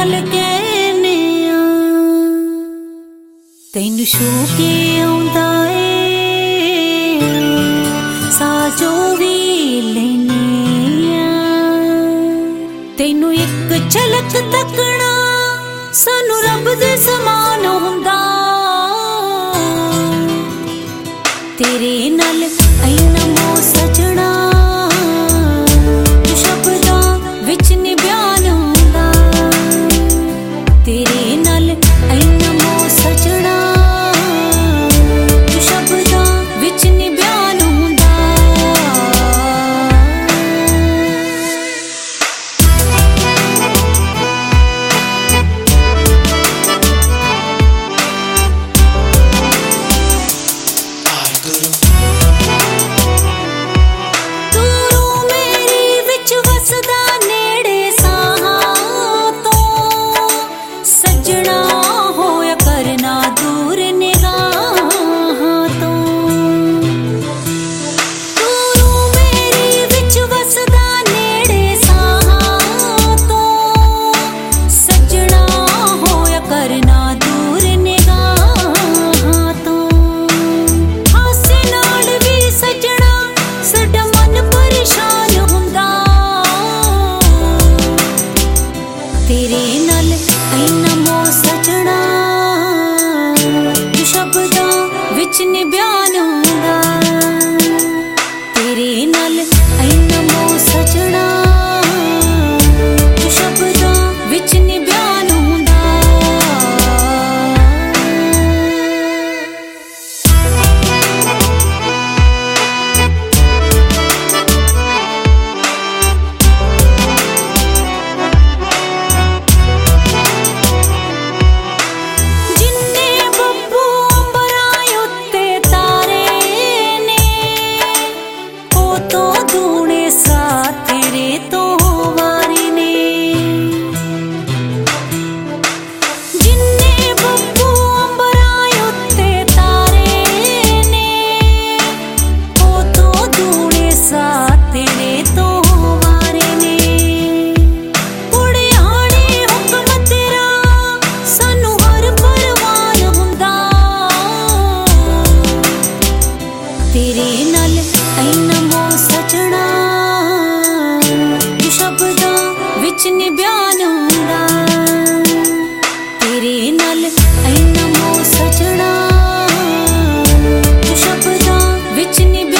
नाल कहने आ तैनू छू के आउंदा ए साजो भी लेने आ तैनू एक झलक तकना सानू रब दे समान हुंदा तेरे नाल ऐना मोह सजना शब्दां विच नी बयान हुंदा तेरे नाल ऐना मोह सजना शब्दां विच नी बयान हुंदा तेरे नाल ऐना मोह सजना शब्दां विच नी बयान हुंदा तेरे नाल ऐना मोह सजना शब्दां विच नी बयान हुंदा तेरे नाल ऐना मोह सजना शब्दां विच नी बयान हुंदा तेरे नाल ऐना मोह सजना शब्दां विच नी